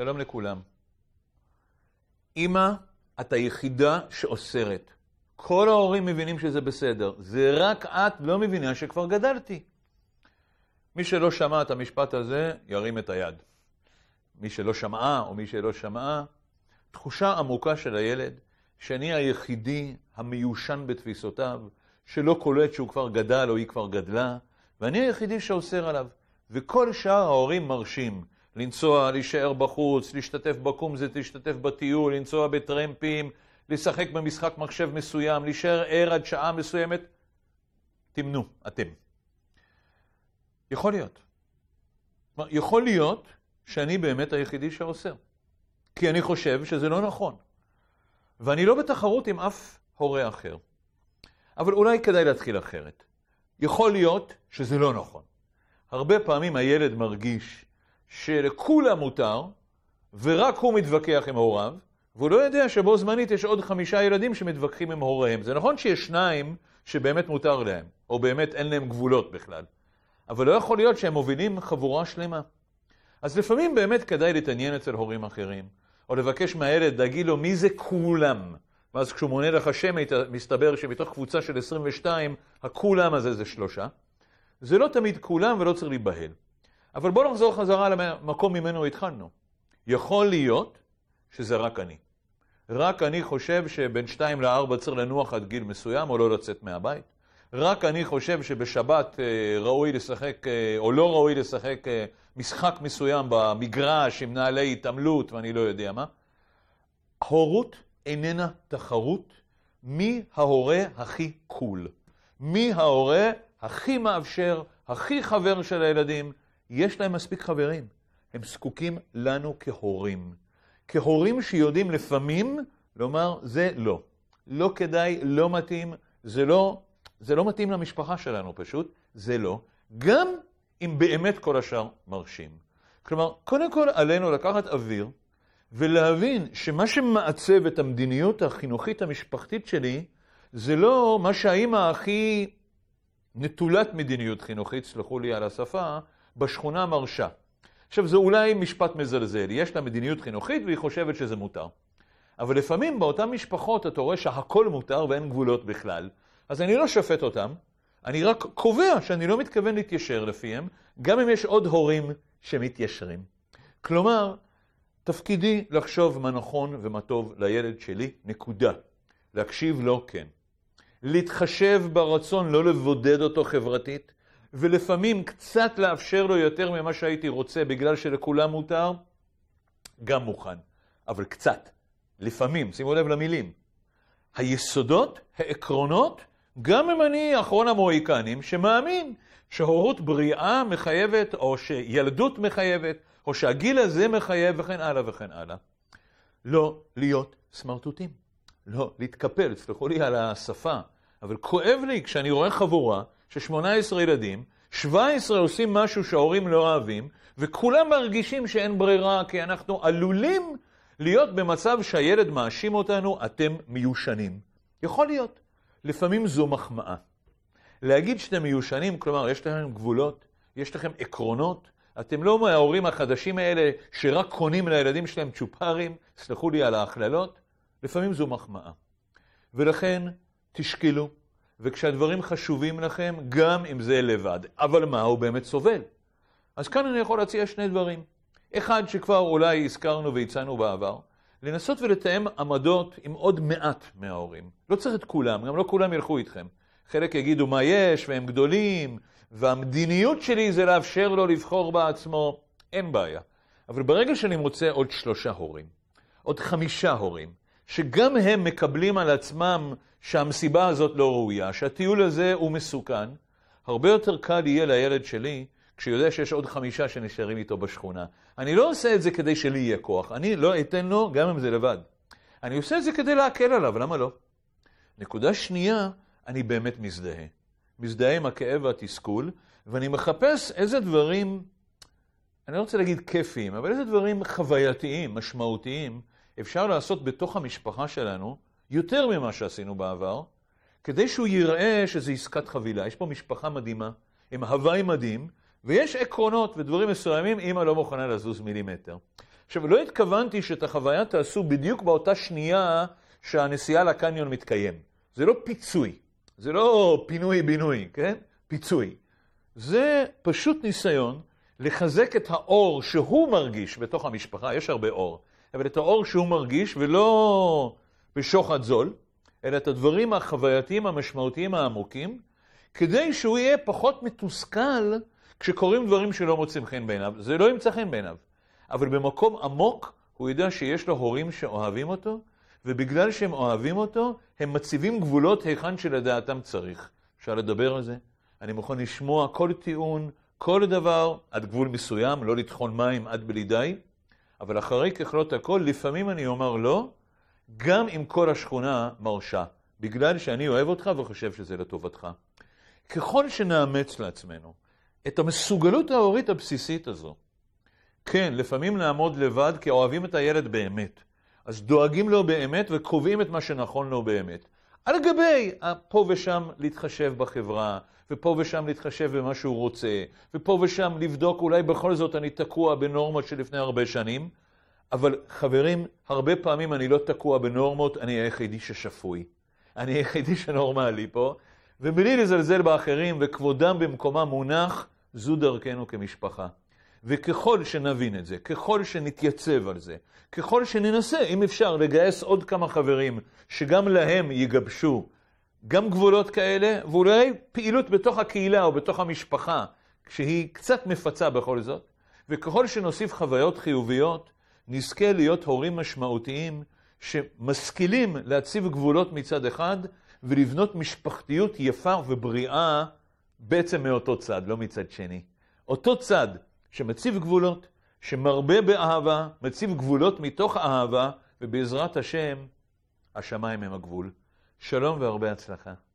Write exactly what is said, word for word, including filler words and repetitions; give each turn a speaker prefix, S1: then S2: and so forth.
S1: שלום לכולם. אמא, את היחידה שאוסרת. כל ההורים מבינים שזה בסדר. זה רק את לא מבינה שכבר גדלתי. מי שלא שמע את המשפט הזה, ירים את היד. מי שלא שמעה או מי שלא שמעה, תחושה עמוקה של הילד, שאני היחידי המיושן בתפיסותיו, שלא קולט שהוא כבר גדל או היא כבר גדלה, ואני היחידי שאוסר עליו. וכל שאר ההורים מרשים. לנסוע, להישאר בחוץ, להשתתף בקומזט, להשתתף בטיול, לנסוע בטרמפים, לשחק במשחק מחשב מסוים, להישאר ער עד שעה מסוימת. תמנו, אתם. יכול להיות. יכול להיות שאני באמת היחידי שאוסר. כי אני חושב שזה לא נכון. ואני לא בתחרות עם אף הורה אחר. אבל אולי כדאי להתחיל אחרת. יכול להיות שזה לא נכון. הרבה פעמים הילד מרגיש שלכולם מותר, ורק הוא מתווכח עם הוריו, והוא לא יודע שבו זמנית יש עוד חמישה ילדים שמתווכחים עם הוריהם. זה נכון שיש שניים שבאמת מותר להם, או באמת אין להם גבולות בכלל. אבל לא יכול להיות שהם מובילים חבורה שלמה. אז לפעמים באמת כדאי להתעניין אצל הורים אחרים, או לבקש מהילד, להגיד לו מי זה כולם. ואז כשהוא מונה לך שם, מסתבר שמתוך קבוצה של עשרים ושתיים, הכולם הזה זה שלושה. זה לא תמיד כולם ולא צריך להיבהל. אבל בואו נחזור חזרה למקום ממנו התחלנו. יכול להיות שזה רק אני. רק אני חושב שבין שתיים לארבע צריך לנוח עד גיל מסוים או לא לצאת מהבית. רק אני חושב שבשבת ראוי לשחק או לא ראוי לשחק משחק מסוים במגרש עם נעלי התעמלות ואני לא יודע מה. הורות איננה תחרות. מי ההורה הכי קול? מי ההורה הכי מאפשר, הכי חבר של הילדים? יש להם מספיק חברים. הם זקוקים לנו כהורים. כהורים שיודעים לפעמים לומר, זה לא. לא כדאי, לא מתאים, זה לא, זה לא מתאים למשפחה שלנו פשוט, זה לא. גם אם באמת כל השאר מרשים. כלומר, קודם כל עלינו לקחת אוויר, ולהבין שמה שמעצב את המדיניות החינוכית המשפחתית שלי, זה לא מה שהאימא הכי נטולת מדיניות חינוכית, סלחו לי על השפה, בשכונה מרשה. עכשיו, זה אולי משפט מזלזל. יש לה מדיניות חינוכית והיא חושבת שזה מותר. אבל לפעמים באותן משפחות אתה רואה שהכל מותר ואין גבולות בכלל. אז אני לא שופט אותם, אני רק קובע שאני לא מתכוון להתיישר לפיהם, גם אם יש עוד הורים שמתיישרים. כלומר, תפקידי לחשוב מה נכון ומה טוב לילד שלי, נקודה. להקשיב לו, כן. להתחשב ברצון, לא לבודד אותו חברתית, ולפעמים קצת לאפשר לו יותר ממה שהייתי רוצה, בגלל שלכולם מותר, גם מוכן. אבל קצת. לפעמים, שימו לב למילים. היסודות, העקרונות, גם אם אני אחרון המוהיקנים, שמאמין שהורות בריאה מחייבת, או שילדות מחייבת, או שהגיל הזה מחייב, וכן הלאה וכן הלאה. לא להיות סמרטוטים. לא להתקפל, סלחו לי על השפה. אבל כואב לי כשאני רואה חבורה ש-שמונה עשרה ילדים, שבע עשרה עושים משהו שההורים לא אוהבים, וכולם מרגישים שאין ברירה, כי אנחנו עלולים להיות במצב שהילד מאשים אותנו, אתם מיושנים. יכול להיות. לפעמים זו מחמאה. להגיד שאתם מיושנים, כלומר, יש לכם גבולות, יש לכם עקרונות, אתם לא מההורים החדשים האלה שרק קונים לילדים שלהם צ'ופרים, סלחו לי על ההכללות, לפעמים זו מחמאה. ולכן תשקלו, וכשהדברים חשובים לכם, גם אם זה לבד. אבל מה, הוא באמת סובל. אז כאן אני יכול להציע שני דברים. אחד שכבר אולי הזכרנו והצענו בעבר, לנסות ולתאם עמדות עם עוד מעט מההורים. לא צריך את כולם, גם לא כולם ילכו איתכם. חלק יגידו מה יש, והם גדולים, והמדיניות שלי זה לאפשר לו לבחור בעצמו. אין בעיה. אבל ברגע שאני מוצא עוד שלושה הורים, עוד חמישה הורים, שגם הם מקבלים על עצמם שהמסיבה הזאת לא ראויה, שהטיול הזה הוא מסוכן, הרבה יותר קל יהיה לילד שלי כשיודע שיש עוד חמישה שנשארים איתו בשכונה. אני לא עושה את זה כדי שלי יהיה כוח, אני לא אתן לו גם אם זה לבד. אני עושה את זה כדי להקל עליו, למה לא? נקודה שנייה, אני באמת מזדהה. מזדהה עם הכאב והתסכול, ואני מחפש איזה דברים, אני לא רוצה להגיד כיפיים, אבל איזה דברים חווייתיים, משמעותיים, אפשר לעשות בתוך המשפחה שלנו, יותר ממה שעשינו בעבר, כדי שהוא יראה שזה עסקת חבילה. יש פה משפחה מדהימה, עם הוואי מדהים, ויש עקרונות ודברים מסוימים, אמא לא מוכנה לזוז מילימטר. עכשיו, לא התכוונתי שאת החוויה תעשו בדיוק באותה שנייה שהנסיעה לקניון מתקיים. זה לא פיצוי, זה לא פינוי-בינוי, כן? פיצוי. זה פשוט ניסיון לחזק את האור שהוא מרגיש בתוך המשפחה, יש הרבה אור, אבל את האור שהוא מרגיש, ולא בשוחד זול, אלא את הדברים החווייתיים, המשמעותיים, העמוקים, כדי שהוא יהיה פחות מתוסכל כשקוראים דברים שלא מוצאים חן בעיניו. זה לא ימצא חן בעיניו. אבל במקום עמוק הוא יודע שיש לו הורים שאוהבים אותו, ובגלל שהם אוהבים אותו, הם מציבים גבולות היכן שלדעתם צריך. אפשר לדבר על זה. אני מוכן לשמוע כל טיעון, כל דבר, עד גבול מסוים, לא לטחון מים עד בלי די, אבל אחרי ככלות הכל, לפעמים אני אומר לא, גם אם כל השכונה מרשה, בגלל שאני אוהב אותך וחושב שזה לטובתך. ככל שנאמץ לעצמנו את המסוגלות ההורית הבסיסית הזו, כן, לפעמים נעמוד לבד כי אוהבים את הילד באמת, אז דואגים לו באמת וקובעים את מה שנכון לו באמת. על גבי פה ושם להתחשב בחברה, ופה ושם להתחשב במה שהוא רוצה, ופה ושם לבדוק אולי בכל זאת אני תקוע בנורמות שלפני הרבה שנים, אבל חברים, הרבה פעמים אני לא תקוע בנורמות, אני היחידי ששפוי. אני היחידי שנורמלי פה, ובלי לזלזל באחרים וכבודם במקומה מונח, זו דרכנו כמשפחה. וככל שנבין את זה, ככל שנתייצב על זה, ככל שננסה, אם אפשר, לגייס עוד כמה חברים שגם להם יגבשו גם גבולות כאלה, ואולי פעילות בתוך הקהילה או בתוך המשפחה, כשהיא קצת מפצה בכל זאת, וככל שנוסיף חוויות חיוביות, נזכה להיות הורים משמעותיים שמשכילים להציב גבולות מצד אחד, ולבנות משפחתיות יפה ובריאה בעצם מאותו צד, לא מצד שני. אותו צד שמציב גבולות, שמרבה באהבה, מציב גבולות מתוך אהבה, ובעזרת השם, השמיים הם הגבול. שלום והרבה הצלחה.